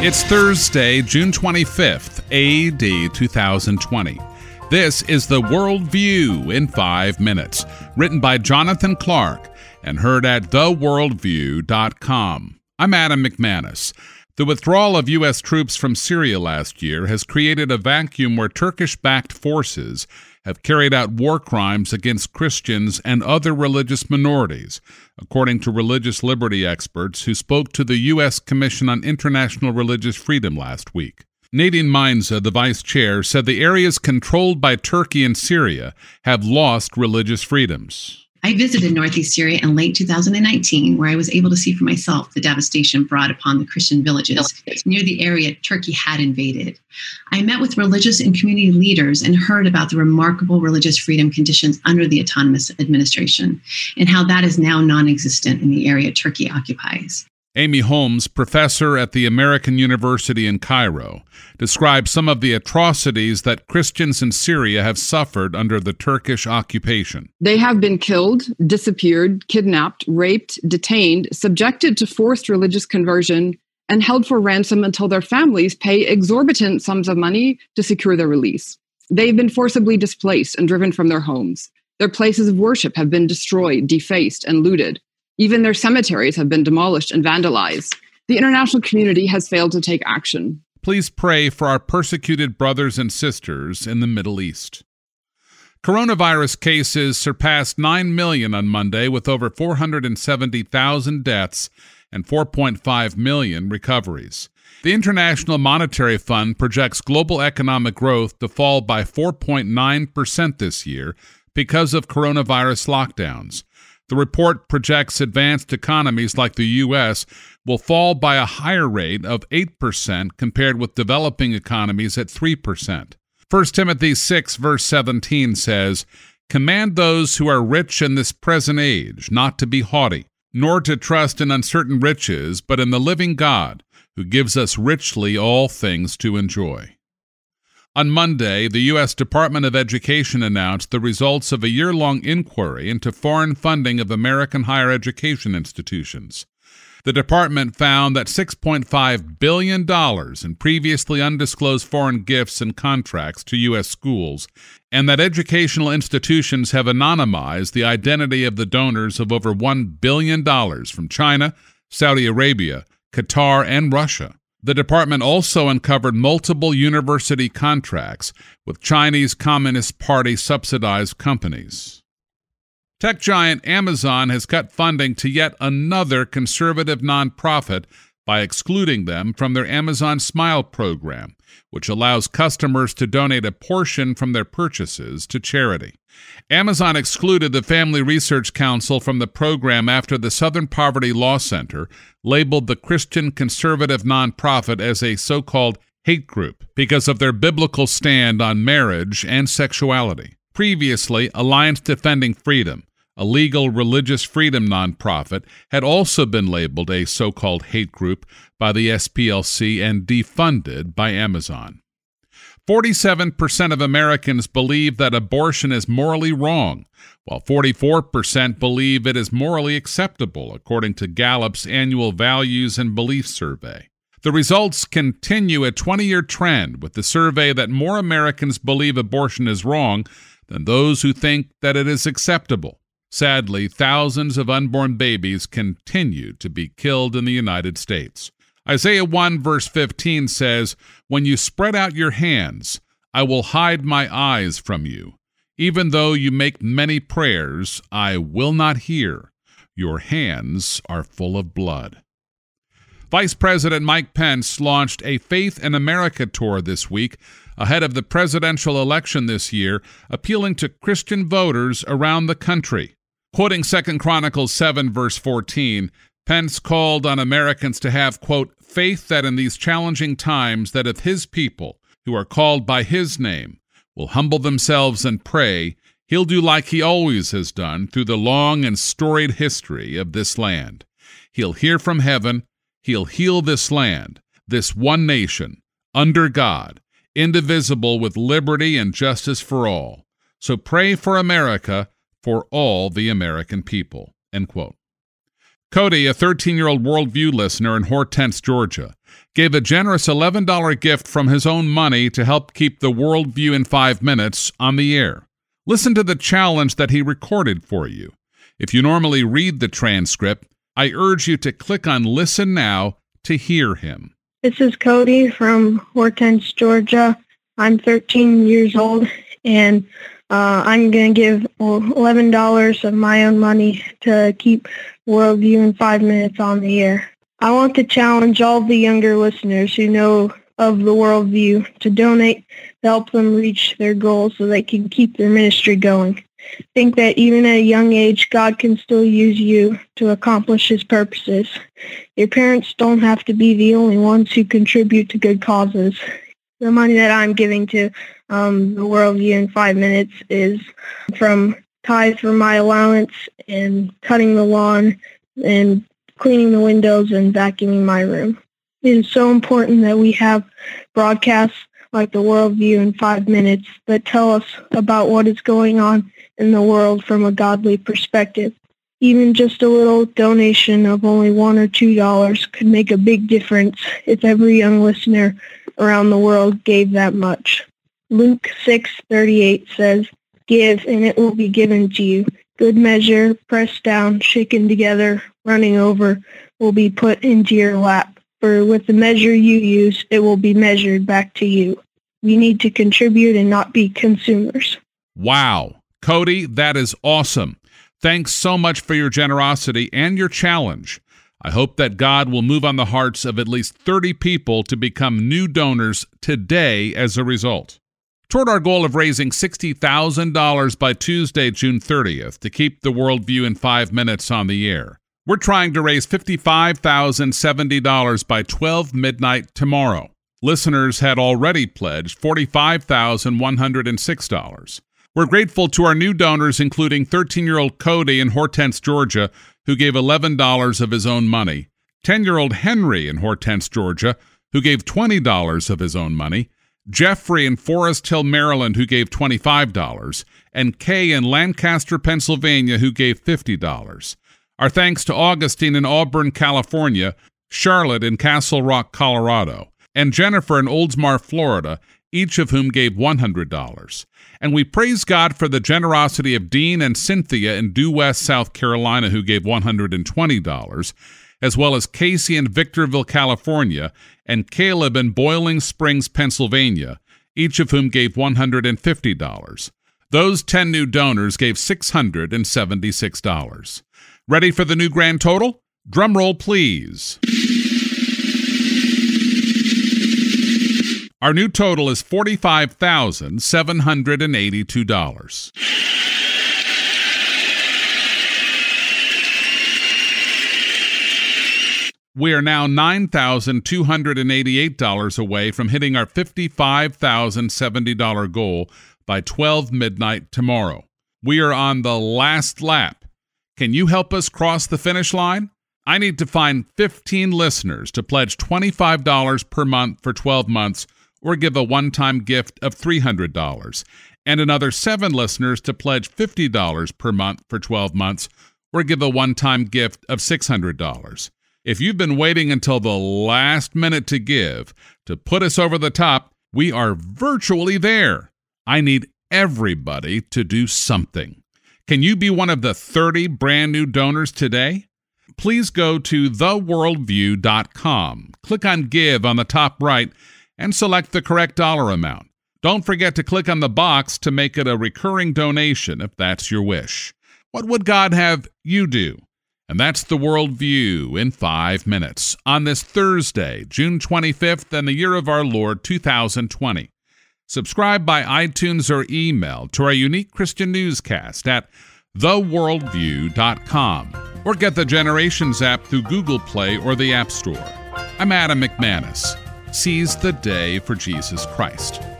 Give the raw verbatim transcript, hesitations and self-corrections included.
It's Thursday, June twenty-fifth, A D two thousand twenty. This is The World View in five minutes, written by Jonathan Clark and heard at the world view dot com. I'm Adam McManus. The withdrawal of U S troops from Syria last year has created a vacuum where Turkish-backed forces have carried out war crimes against Christians and other religious minorities, according to religious liberty experts who spoke to the U S Commission on International Religious Freedom last week. Nadine Mainza, the vice chair, said the areas controlled by Turkey and Syria have lost religious freedoms. I visited northeast Syria in late two thousand nineteen, where I was able to see for myself the devastation brought upon the Christian villages near the area Turkey had invaded. I met with religious and community leaders and heard about the remarkable religious freedom conditions under the autonomous administration and how that is now non-existent in the area Turkey occupies. Amy Holmes, professor at the American University in Cairo, describes some of the atrocities that Christians in Syria have suffered under the Turkish occupation. They have been killed, disappeared, kidnapped, raped, detained, subjected to forced religious conversion, and held for ransom until their families pay exorbitant sums of money to secure their release. They've been forcibly displaced and driven from their homes. Their places of worship have been destroyed, defaced, and looted. Even their cemeteries have been demolished and vandalized. The international community has failed to take action. Please pray for our persecuted brothers and sisters in the Middle East. Coronavirus cases surpassed nine million on Monday, with over four hundred seventy thousand deaths and four point five million recoveries. The International Monetary Fund projects global economic growth to fall by four point nine percent this year because of coronavirus lockdowns. The report projects advanced economies like the U S will fall by a higher rate of eight percent compared with developing economies at three percent. First Timothy six, verse seventeen says, "Command those who are rich in this present age not to be haughty, nor to trust in uncertain riches, but in the living God, who gives us richly all things to enjoy." On Monday, the U S Department of Education announced the results of a year-long inquiry into foreign funding of American higher education institutions. The department found that six point five billion dollars in previously undisclosed foreign gifts and contracts to U S schools, and that educational institutions have anonymized the identity of the donors of over one billion dollars from China, Saudi Arabia, Qatar, and Russia. The department also uncovered multiple university contracts with Chinese Communist Party subsidized companies. Tech giant Amazon has cut funding to yet another conservative nonprofit by excluding them from their Amazon Smile program, which allows customers to donate a portion from their purchases to charity. Amazon excluded the Family Research Council from the program after the Southern Poverty Law Center labeled the Christian conservative nonprofit as a so-called hate group because of their biblical stand on marriage and sexuality. Previously, Alliance Defending Freedom, a legal religious freedom nonprofit, had also been labeled a so-called hate group by the S P L C and defunded by Amazon. forty-seven percent of Americans believe that abortion is morally wrong, while forty-four percent believe it is morally acceptable, according to Gallup's annual Values and Beliefs Survey. The results continue a twenty-year trend, with the survey that more Americans believe abortion is wrong than those who think that it is acceptable. Sadly, thousands of unborn babies continue to be killed in the United States. Isaiah one verse fifteen says, "When you spread out your hands, I will hide my eyes from you. Even though you make many prayers, I will not hear. Your hands are full of blood." Vice President Mike Pence launched a Faith in America tour this week ahead of the presidential election this year, appealing to Christian voters around the country. Quoting Second Chronicles seven verse fourteen, Pence called on Americans to have, quote, "faith that in these challenging times that if his people, who are called by his name, will humble themselves and pray, he'll do like he always has done through the long and storied history of this land. He'll hear from heaven, he'll heal this land, this one nation, under God, indivisible with liberty and justice for all. So pray for America, for all the American people," end quote. Cody, a thirteen-year-old Worldview listener in Hortense, Georgia, gave a generous eleven dollars gift from his own money to help keep the Worldview in five minutes on the air. Listen to the challenge that he recorded for you. If you normally read the transcript, I urge you to click on Listen Now to hear him. This is Cody from Hortense, Georgia. I'm thirteen years old, and uh, I'm going to give eleven dollars of my own money to keep Worldview in five minutes on the air. I want to challenge all the younger listeners who know of the Worldview to donate to help them reach their goals so they can keep their ministry going. Think that even at a young age, God can still use you to accomplish His purposes. Your parents don't have to be the only ones who contribute to good causes. The money that I'm giving to um, the Worldview in five minutes is from tithes for my allowance and cutting the lawn and cleaning the windows and vacuuming my room. It is so important that we have broadcasts like the Worldview in five minutes that tell us about what is going on in the world from a godly perspective. Even just a little donation of only one or two dollars could make a big difference if every young listener around the world gave that much. Luke six thirty-eight says, "Give, and it will be given to you. Good measure, pressed down, shaken together, running over, will be put into your lap. For with the measure you use, it will be measured back to you." We need to contribute and not be consumers. Wow. Cody, that is awesome. Thanks so much for your generosity and your challenge. I hope that God will move on the hearts of at least thirty people to become new donors today as a result. Toward our goal of raising sixty thousand dollars by Tuesday, June thirtieth, to keep the Worldview in five minutes on the air, we're trying to raise fifty-five thousand seventy dollars by twelve midnight tomorrow. Listeners had already pledged forty-five thousand one hundred six dollars. We're grateful to our new donors, including thirteen-year-old Cody in Hortense, Georgia, who gave eleven dollars of his own money, ten-year-old Henry in Hortense, Georgia, who gave twenty dollars of his own money, Jeffrey in Forest Hill, Maryland, who gave twenty-five dollars, and Kay in Lancaster, Pennsylvania, who gave fifty dollars. Our thanks to Augustine in Auburn, California, Charlotte in Castle Rock, Colorado, and Jennifer in Oldsmar, Florida, each of whom gave one hundred dollars. And we praise God for the generosity of Dean and Cynthia in Due West, South Carolina, who gave one hundred twenty dollars, as well as Casey in Victorville, California, and Caleb in Boiling Springs, Pennsylvania, each of whom gave one hundred fifty dollars. Those ten new donors gave six hundred seventy-six dollars. Ready for the new grand total? Drum roll, please. Our new total is forty-five thousand seven hundred eighty-two dollars. We are now nine thousand two hundred eighty-eight dollars away from hitting our fifty-five thousand seventy dollars goal by twelve midnight tomorrow. We are on the last lap. Can you help us cross the finish line? I need to find fifteen listeners to pledge twenty-five dollars per month for twelve months or give a one-time gift of three hundred dollars, and another seven listeners to pledge fifty dollars per month for twelve months or give a one-time gift of six hundred dollars. If you've been waiting until the last minute to give, to put us over the top, we are virtually there. I need everybody to do something. Can you be one of the thirty brand new donors today? Please go to the worldview dot com, click on Give on the top right, and select the correct dollar amount. Don't forget to click on the box to make it a recurring donation if that's your wish. What would God have you do? And that's the Worldview in five minutes on this Thursday, June twenty-fifth, and the year of our Lord, two thousand twenty. Subscribe by iTunes or email to our unique Christian newscast at the worldview dot com or get the Generations app through Google Play or the App Store. I'm Adam McManus. Seize the day for Jesus Christ.